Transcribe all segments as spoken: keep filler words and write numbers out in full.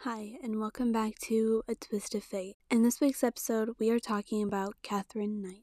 Hi, and welcome back to A Twist of Fate. In this week's episode, we are talking about Katherine Knight.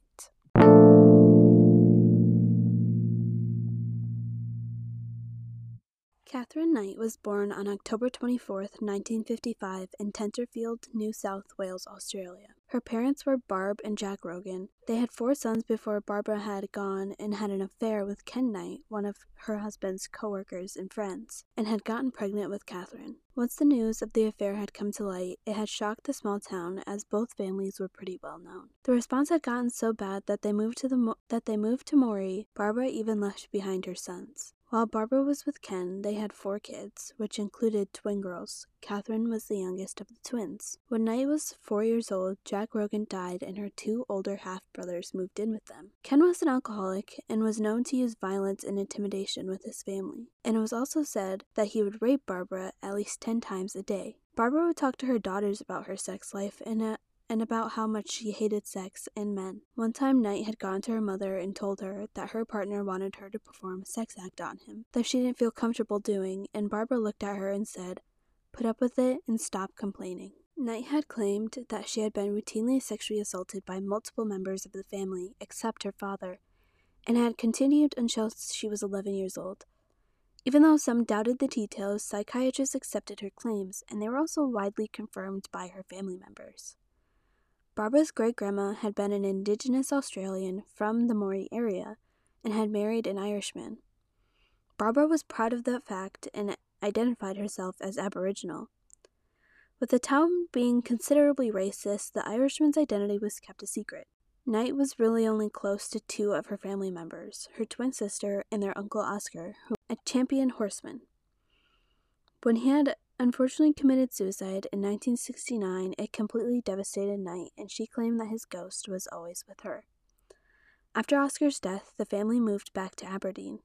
Katherine Knight was born on October twenty-fourth, nineteen fifty-five in Tenterfield, New South Wales, Australia. Her parents were Barb and Jack Rogan. They had four sons before Barbara had gone and had an affair with Ken Knight, one of her husband's co-workers and friends, and had gotten pregnant with Katherine. Once the news of the affair had come to light, it had shocked the small town, as both families were pretty well known. The response had gotten so bad that they moved to the Mo- that they moved to Moree. Barbara even left behind her sons. While Barbara was with Ken, they had four kids, which included twin girls. Katherine was the youngest of the twins. When Knight was four years old, Jack Rogan died and her two older half-brothers moved in with them. Ken was an alcoholic and was known to use violence and intimidation with his family, and it was also said that he would rape Barbara at least ten times a day. Barbara would talk to her daughters about her sex life and uh, and about how much she hated sex and men. One time, Knight had gone to her mother and told her that her partner wanted her to perform a sex act on him that she didn't feel comfortable doing, and Barbara looked at her and said, "Put up with it and stop complaining." Knight had claimed that she had been routinely sexually assaulted by multiple members of the family, except her father, and had continued until she was eleven years old. Even though some doubted the details, psychiatrists accepted her claims, and they were also widely confirmed by her family members. Barbara's great-grandma had been an Indigenous Australian from the Moree area and had married an Irishman. Barbara was proud of that fact and identified herself as Aboriginal. With the town being considerably racist, the Irishman's identity was kept a secret. Knight was really only close to two of her family members, her twin sister and their uncle Oscar, who was a champion horseman. When he had unfortunately committed suicide in nineteen sixty-nine, it completely devastated Knight, and she claimed that his ghost was always with her. After Oscar's death, the family moved back to Aberdeen.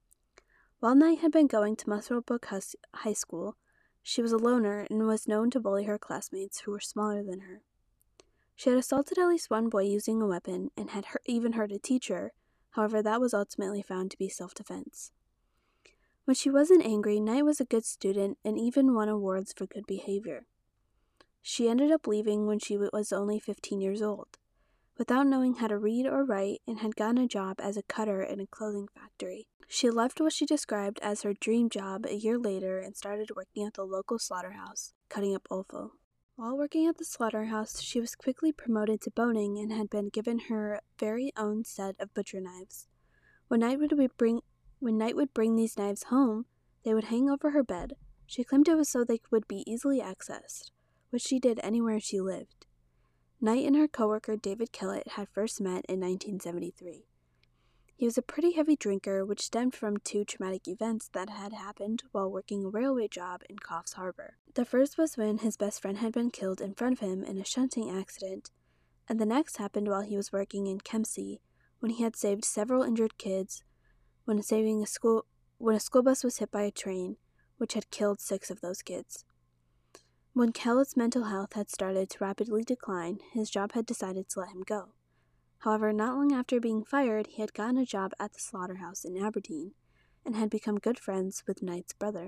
While Knight had been going to Muswellbrook High School, she was a loner and was known to bully her classmates who were smaller than her. She had assaulted at least one boy using a weapon and had hurt, even hurt a teacher. However, that was ultimately found to be self-defense. When she wasn't angry, Knight was a good student and even won awards for good behavior. She ended up leaving when she was only fifteen years old, without knowing how to read or write, and had gotten a job as a cutter in a clothing factory. She left what she described as her dream job a year later and started working at the local slaughterhouse, cutting up offal. While working at the slaughterhouse, she was quickly promoted to boning and had been given her very own set of butcher knives. When Knight would bring When Knight would bring these knives home, they would hang over her bed. She claimed it was so they would be easily accessed, which she did anywhere she lived. Knight and her coworker David Kellett had first met in nineteen seventy-three. He was a pretty heavy drinker, which stemmed from two traumatic events that had happened while working a railway job in Coffs Harbour. The first was when his best friend had been killed in front of him in a shunting accident, and the next happened while he was working in Kempsey, when he had saved several injured kids when saving a school when a school bus was hit by a train, which had killed six of those kids. When Kellett's mental health had started to rapidly decline, his job had decided to let him go. However, not long after being fired, he had gotten a job at the slaughterhouse in Aberdeen and had become good friends with Knight's brother.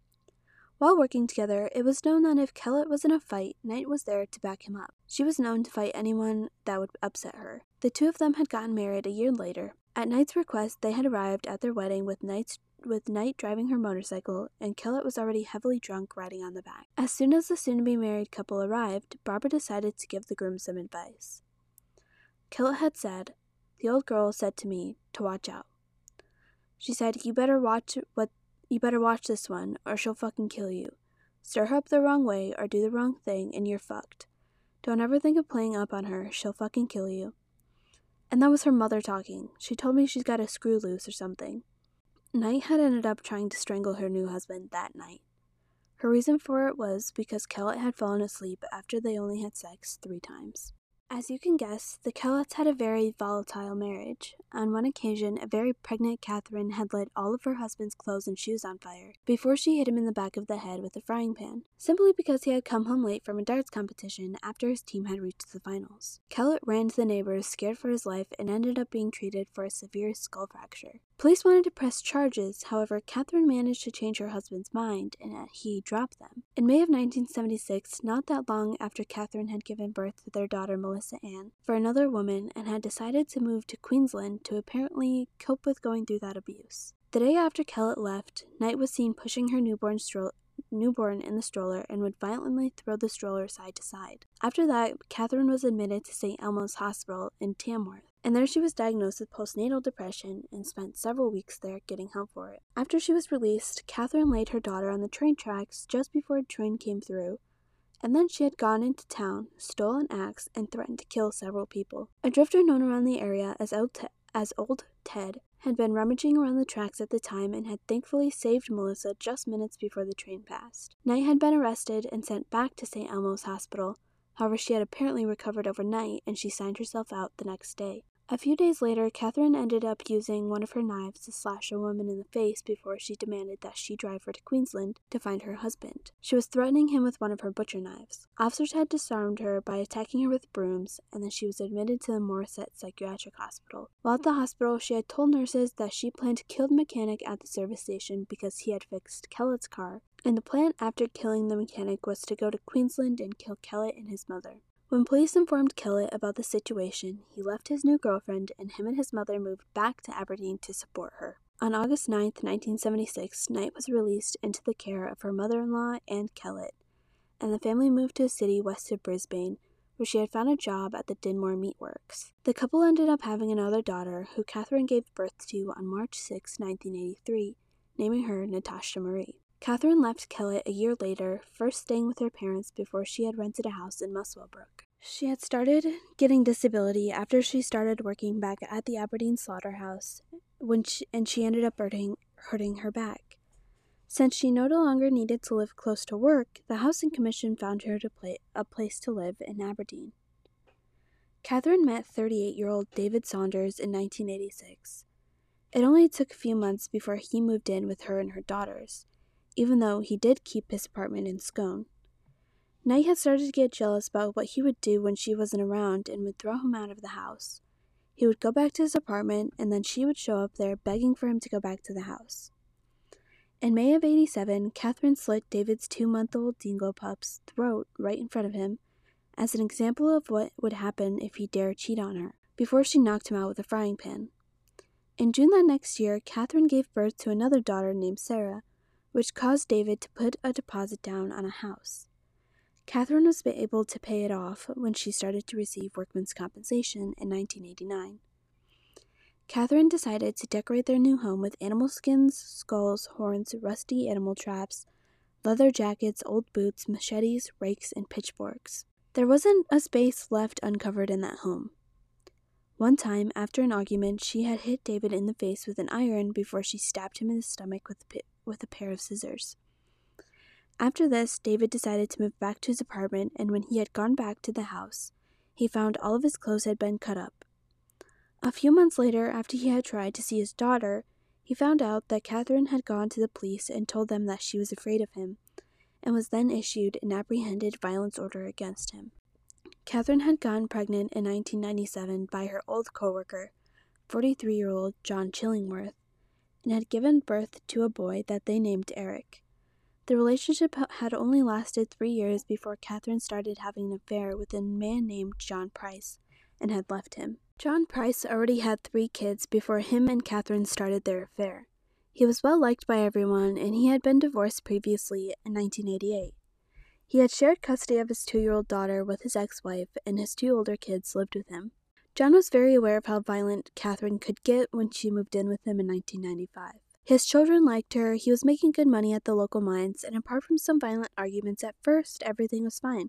While working together, it was known that if Kellett was in a fight, Knight was there to back him up. She was known to fight anyone that would upset her. The two of them had gotten married a year later. At Knight's request, they had arrived at their wedding with Knight's with Knight driving her motorcycle, and Kellett was already heavily drunk riding on the back. As soon as the soon-to-be married couple arrived, Barbara decided to give the groom some advice. Kellett had said, "The old girl said to me to watch out. She said, you better watch what you better watch this one, or she'll fucking kill you. Stir her up the wrong way, or do the wrong thing, and you're fucked. Don't ever think of playing up on her, she'll fucking kill you." And that was her mother talking. She told me she's got a screw loose or something. Knight had ended up trying to strangle her new husband that night. Her reason for it was because Kellett had fallen asleep after they only had sex three times. As you can guess, the Kelletts had a very volatile marriage. On one occasion, a very pregnant Katherine had lit all of her husband's clothes and shoes on fire before she hit him in the back of the head with a frying pan, simply because he had come home late from a darts competition after his team had reached the finals. Kellett ran to the neighbors, scared for his life, and ended up being treated for a severe skull fracture. Police wanted to press charges, however, Catherine managed to change her husband's mind, and he dropped them. In May of nineteen seventy-six, not that long after Catherine had given birth to their daughter Melissa Ann for another woman and had decided to move to Queensland to apparently cope with going through that abuse. The day after Kellett left, Knight was seen pushing her newborn stroller newborn in the stroller and would violently throw the stroller side to side. After that, Catherine was admitted to Saint Elmo's Hospital in Tamworth, and there she was diagnosed with postnatal depression and spent several weeks there getting help for it. After she was released, Catherine laid her daughter on the train tracks just before a train came through, and then she had gone into town, stole an axe, and threatened to kill several people. A drifter known around the area as Old, Te- as Old Ted had been rummaging around the tracks at the time and had thankfully saved Melissa just minutes before the train passed. Knight had been arrested and sent back to Saint Elmo's Hospital. However, she had apparently recovered overnight and she signed herself out the next day. A few days later, Catherine ended up using one of her knives to slash a woman in the face before she demanded that she drive her to Queensland to find her husband. She was threatening him with one of her butcher knives. Officers had disarmed her by attacking her with brooms, and then she was admitted to the Morisset Psychiatric Hospital. While at the hospital, she had told nurses that she planned to kill the mechanic at the service station because he had fixed Kellett's car, and the plan after killing the mechanic was to go to Queensland and kill Kellett and his mother. When police informed Kellett about the situation, he left his new girlfriend and him and his mother moved back to Aberdeen to support her. On August ninth, nineteen seventy-six, Knight was released into the care of her mother-in-law and Kellett, and the family moved to a city west of Brisbane, where she had found a job at the Dinmore Meat Works. The couple ended up having another daughter, who Catherine gave birth to on March sixth, nineteen eighty-three, naming her Natasha Marie. Catherine left Kellett a year later, first staying with her parents before she had rented a house in Muswellbrook. She had started getting disability after she started working back at the Aberdeen slaughterhouse, when she, and she ended up hurting, hurting her back. Since she no longer needed to live close to work, the Housing Commission found her to play, a place to live in Aberdeen. Catherine met thirty-eight-year-old David Saunders in nineteen eighty-six. It only took a few months before he moved in with her and her daughters, even though he did keep his apartment in Scone. Knight had started to get jealous about what he would do when she wasn't around and would throw him out of the house. He would go back to his apartment, and then she would show up there begging for him to go back to the house. In May of eighty-seven, Catherine slit David's two-month-old dingo pup's throat right in front of him as an example of what would happen if he dared cheat on her, before she knocked him out with a frying pan. In June that next year, Catherine gave birth to another daughter named Sarah, which caused David to put a deposit down on a house. Catherine was able to pay it off when she started to receive workman's compensation in nineteen eighty-nine. Catherine decided to decorate their new home with animal skins, skulls, horns, rusty animal traps, leather jackets, old boots, machetes, rakes, and pitchforks. There wasn't a space left uncovered in that home. One time, after an argument, she had hit David in the face with an iron before she stabbed him in the stomach with a, with a pair of scissors. After this, David decided to move back to his apartment, and when he had gone back to the house, he found all of his clothes had been cut up. A few months later, after he had tried to see his daughter, he found out that Catherine had gone to the police and told them that she was afraid of him, and was then issued an apprehended violence order against him. Catherine had gotten pregnant in nineteen ninety-seven by her old co-worker, forty-three-year-old John Chillingworth, and had given birth to a boy that they named Eric. The relationship had only lasted three years before Catherine started having an affair with a man named John Price and had left him. John Price already had three kids before him and Catherine started their affair. He was well liked by everyone, and he had been divorced previously in nineteen eighty-eight. He had shared custody of his two-year-old daughter with his ex-wife, and his two older kids lived with him. John was very aware of how violent Catherine could get when she moved in with him in nineteen ninety-five. His children liked her, he was making good money at the local mines, and apart from some violent arguments at first, everything was fine.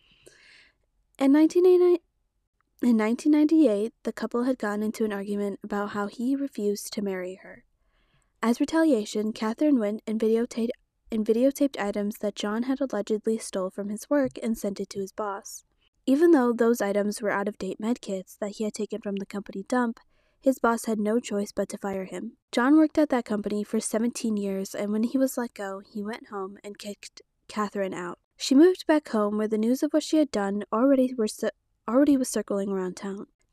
In nineteen ninety-eight, the couple had gotten into an argument about how he refused to marry her. As retaliation, Catherine went and videotaped, and videotaped items that John had allegedly stole from his work and sent it to his boss. Even though those items were out-of-date medkits that he had taken from the company dump, his boss had no choice but to fire him. John worked at that company for seventeen years, and when he was let go, he went home and kicked Catherine out. She moved back home, where the news of what she had done already, were already was circling around town.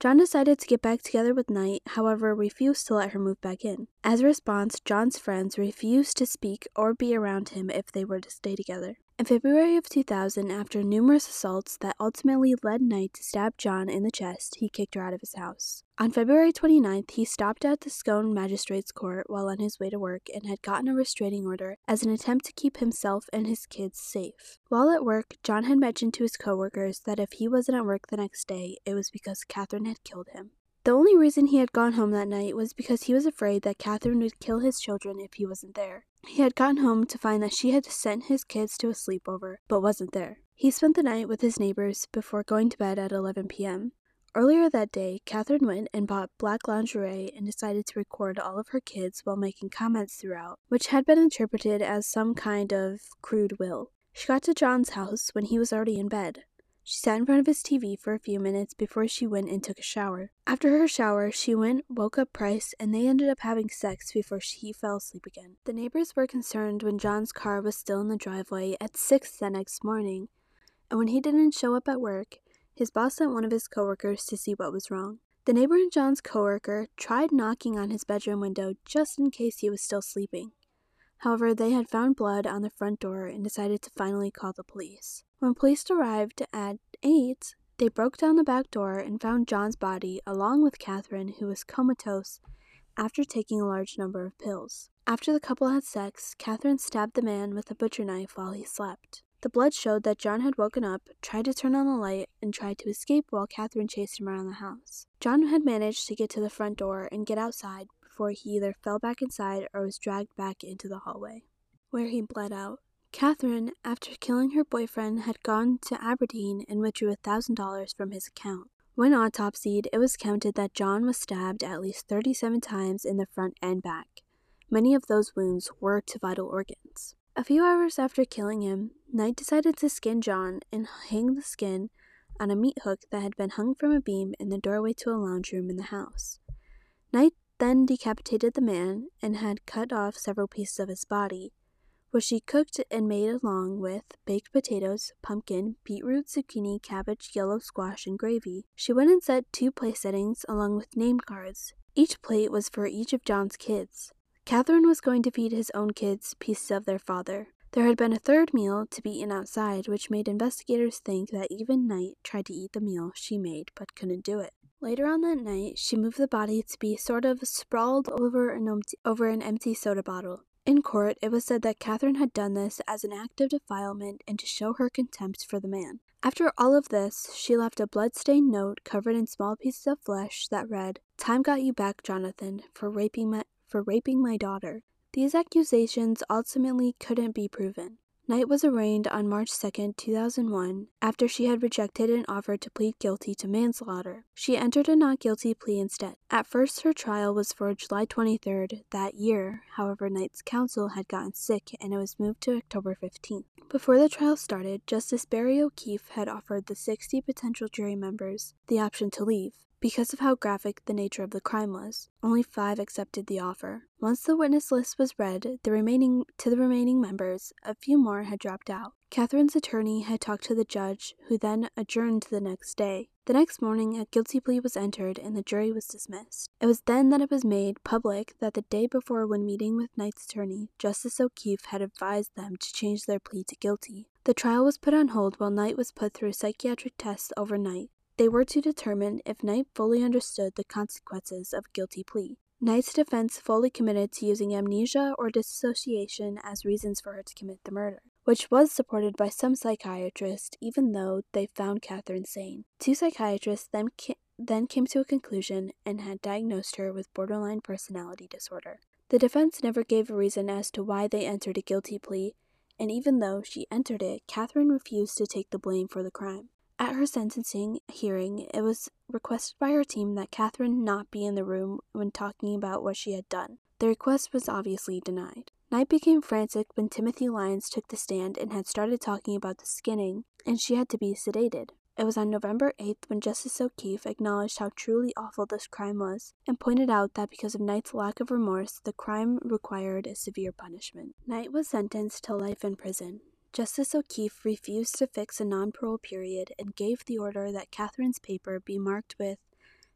John decided to get back together with Knight, however refused to let her move back in. As a response, John's friends refused to speak or be around him if they were to stay together. In February of two thousand, after numerous assaults that ultimately led Knight to stab John in the chest, he kicked her out of his house. On February twenty-ninth, he stopped at the Scone Magistrates Court while on his way to work and had gotten a restraining order as an attempt to keep himself and his kids safe. While at work, John had mentioned to his coworkers that if he wasn't at work the next day, it was because Catherine had killed him. The only reason he had gone home that night was because he was afraid that Catherine would kill his children if he wasn't there. He had gotten home to find that she had sent his kids to a sleepover, but wasn't there. He spent the night with his neighbors before going to bed at eleven p m Earlier that day, Catherine went and bought black lingerie and decided to record all of her kids while making comments throughout, which had been interpreted as some kind of crude will. She got to John's house when he was already in bed. She sat in front of his T V for a few minutes before she went and took a shower. After her shower, she went, woke up Price, and they ended up having sex before he fell asleep again. The neighbors were concerned when John's car was still in the driveway at six the next morning, and when he didn't show up at work, his boss sent one of his coworkers to see what was wrong. The neighbor and John's coworker tried knocking on his bedroom window just in case he was still sleeping. However, they had found blood on the front door and decided to finally call the police. When police arrived at eight, they broke down the back door and found John's body along with Catherine, who was comatose after taking a large number of pills. After the couple had sex, Catherine stabbed the man with a butcher knife while he slept. The blood showed that John had woken up, tried to turn on the light, and tried to escape while Catherine chased him around the house. John had managed to get to the front door and get outside before he either fell back inside or was dragged back into the hallway, where he bled out. Catherine, after killing her boyfriend, had gone to Aberdeen and withdrew one thousand dollars from his account. When autopsied, it was counted that John was stabbed at least thirty-seven times in the front and back. Many of those wounds were to vital organs. A few hours after killing him, Knight decided to skin John and hang the skin on a meat hook that had been hung from a beam in the doorway to a lounge room in the house. Knight then decapitated the man and had cut off several pieces of his body, which she cooked and made along with baked potatoes, pumpkin, beetroot, zucchini, cabbage, yellow squash, and gravy. She went and set two place settings along with name cards. Each plate was for each of John's kids. Catherine was going to feed his own kids pieces of their father. There had been a third meal to be eaten outside, which made investigators think that even Knight tried to eat the meal she made but couldn't do it. Later on that night, she moved the body to be sort of sprawled over an empty, over an empty soda bottle. In court, it was said that Catherine had done this as an act of defilement and to show her contempt for the man. After all of this, she left a blood-stained note covered in small pieces of flesh that read, "Time got you back, Jonathan, for raping my for raping my daughter." These accusations ultimately couldn't be proven. Knight was arraigned on March second, two thousand one, after she had rejected an offer to plead guilty to manslaughter. She entered a not guilty plea instead. At first, her trial was for July twenty-third that year. However, Knight's counsel had gotten sick and it was moved to October fifteenth. Before the trial started, Justice Barry O'Keefe had offered the sixty potential jury members the option to leave. Because of how graphic the nature of the crime was, only five accepted the offer. Once the witness list was read the remaining to the remaining members, a few more had dropped out. Catherine's attorney had talked to the judge, who then adjourned to the next day. The next morning, a guilty plea was entered and the jury was dismissed. It was then that it was made public that the day before, when meeting with Knight's attorney, Justice O'Keefe had advised them to change their plea to guilty. The trial was put on hold while Knight was put through psychiatric tests overnight. They were to determine if Knight fully understood the consequences of a guilty plea. Knight's defense fully committed to using amnesia or dissociation as reasons for her to commit the murder, which was supported by some psychiatrists even though they found Catherine sane. Two psychiatrists then, ca- then came to a conclusion and had diagnosed her with borderline personality disorder. The defense never gave a reason as to why they entered a guilty plea, and even though she entered it, Catherine refused to take the blame for the crime. At her sentencing hearing, it was requested by her team that Catherine not be in the room when talking about what she had done. The request was obviously denied. Knight became frantic when Timothy Lyons took the stand and had started talking about the skinning, and she had to be sedated. It was on November eighth when Justice O'Keefe acknowledged how truly awful this crime was, and pointed out that because of Knight's lack of remorse, the crime required a severe punishment. Knight was sentenced to life in prison. Justice O'Keefe refused to fix a non-parole period and gave the order that Catherine's paper be marked with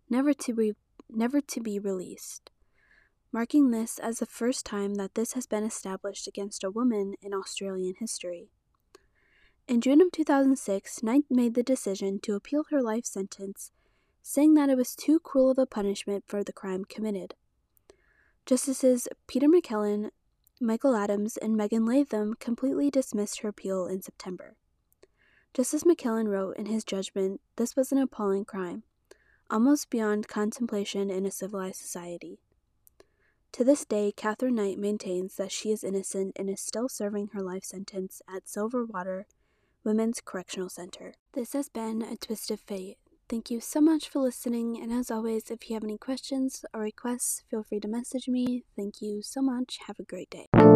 never to be, never to be released, marking this as the first time that this has been established against a woman in Australian history. In June of two thousand six, Knight made the decision to appeal her life sentence, saying that it was too cruel of a punishment for the crime committed. Justices Peter McKellen, Michael Adams, and Megan Latham completely dismissed her appeal in September. Justice McKellen wrote in his judgment, "This was an appalling crime, almost beyond contemplation in a civilized society." To this day, Katherine Knight maintains that she is innocent and is still serving her life sentence at Silverwater Women's Correctional Center. This has been A Twist of Fate. Thank you so much for listening, and as always, if you have any questions or requests, feel free to message me. Thank you so much. Have a great day.